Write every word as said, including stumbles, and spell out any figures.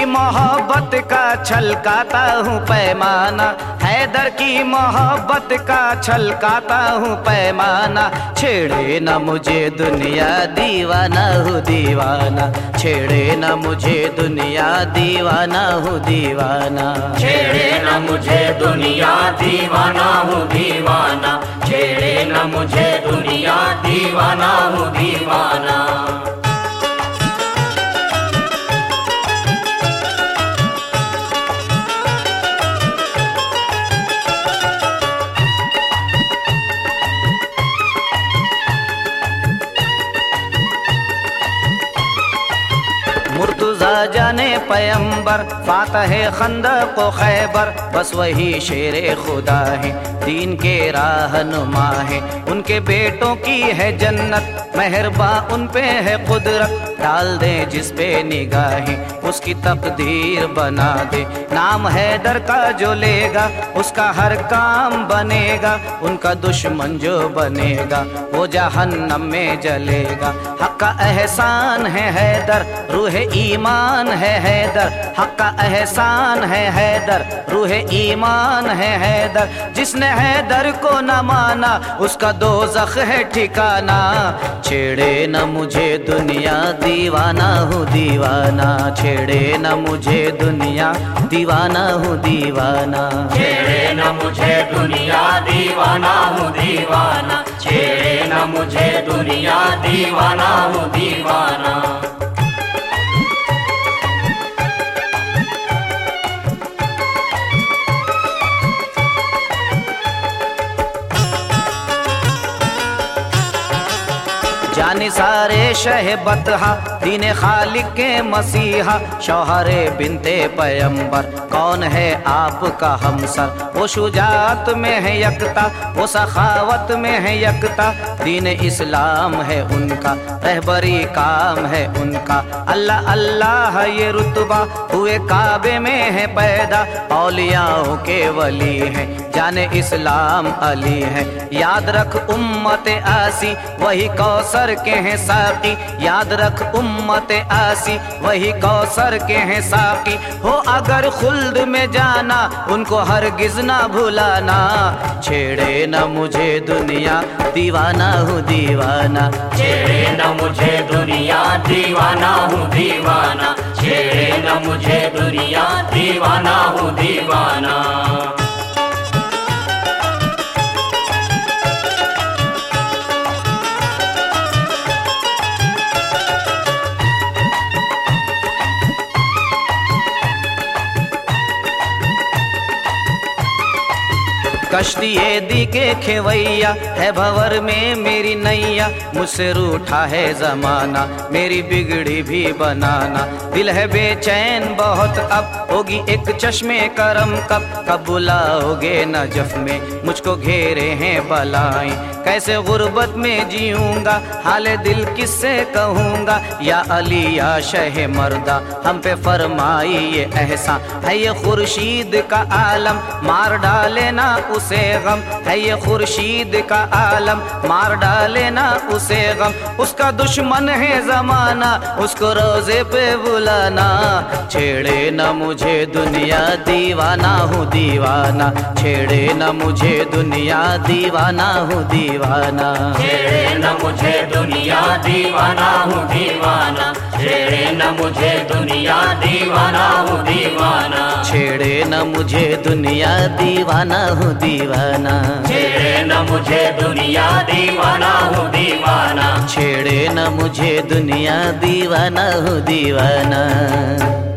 मोहब्बत का छलकाता हूँ पैमाना, हैदर की मोहब्बत का छलकाता हूँ पैमाना। छेड़े न मुझे दुनिया दीवाना हूँ दीवाना, छेड़े न मुझे दुनिया दीवाना हूँ दीवाना। छेड़े न मुझे दुनिया दीवाना हूँ दीवाना, छेड़े न मुझे दुनिया दीवाना हूँ दीवाना। मुर्तज़ा जाने पैम्बर, फातह खंदक व खैबर, बस वही शेरे खुदा है, दीन के राहनुमा है। उनके बेटों की है जन्नत, मेहरबा उन पे है कुदरत। डाल दे जिस पे निगाहें उसकी तकदीर बना दे। नाम हैदर का जो लेगा उसका हर काम बनेगा, उनका दुश्मन जो बनेगा वो जहन्नम में जलेगा। हक का एहसान है हैदर, रूह ईमान है हैदर, हक का एहसान है हैदर, रूह ईमान है हैदर। जिसने हैदर को न माना उसका दोज़ख है ठिकाना। छेड़े न मुझे दुनिया दीवाना हूँ दीवाना, छेड़े न मुझे दुनिया दीवाना हूँ दीवाना। छेड़े न मुझे दुनिया दीवाना हूँ दीवाना, छेड़े न मुझे दुनिया दीवाना हूँ दीवाना। जाने सारे शह बतहा, दीन खालिक के मसीहा, शौहरे बिनते पैम्बर, कौन है आपका हमसर। वो शुजात में है यकता, वो सखावत में है यकता, दीन इस्लाम है उनका, रहबरी काम है उनका। अल्लाह अल्लाह ये रुतबा हुए काबे में है पैदा, औलियाओं के वली हैं, जाने इस्लाम अली है। याद रख उम्मत आसी वही कौसर के हैं साकी, याद रख उम्मत आसी वही कौसर के हैं साकी। हो अगर खुल्द में जाना उनको हरगिज ना भुलाना। छेड़े न मुझे दुनिया दीवाना हूँ दीवाना, छेड़े न मुझे दुनिया दीवाना हूँ दीवाना, छेड़े न मुझे दुनिया दीवाना हूँ दीवाना। कश्ती दी के खेवैया है भंवर में मेरी नैया, मुझसे रूठा है जमाना मेरी बिगड़ी भी बनाना। दिल है बेचैन बहुत अब होगी एक चश्मे करम कब, कब बुलाओगे नजफ में मुझको घेरे हैं बलाएं। कैसे गुर्बत में जीऊंगा हाले दिल किससे कहूँगा, या अली या शह मर्दा हम पे फरमाई ये एहसान। है ये खुर्शीद का आलम मार डाले ना उसे गम, है ये खुर्शीद का आलम मार डाले ना उसे गम। उसका दुश्मन है जमाना उसको रोजे पे बुलाना। छेड़े न मुझे दुनिया दीवाना हूँ दीवाना, छेड़े न मुझे दुनिया दीवाना हूँ दीवाना। छेड़े न मुझे दुनिया दीवाना हूँ दीवाना, छेड़े न मुझे दुनिया दीवाना हूँ दीवाना। छेड़े न मुझे दुनिया दीवाना हूँ दीवाना, छेड़े न मुझे दुनिया दीवाना हूँ दीवाना। छेड़े न मुझे दुनिया दीवाना हूँ दीवाना।